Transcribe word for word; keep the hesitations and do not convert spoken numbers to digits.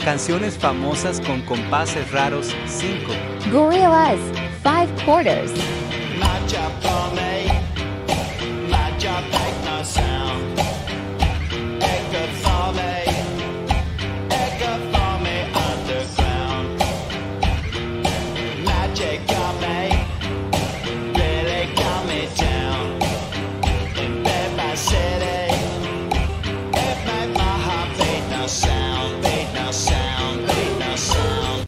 Canciones famosas con compases raros cinco. Gorillaz, five quarters. March upon the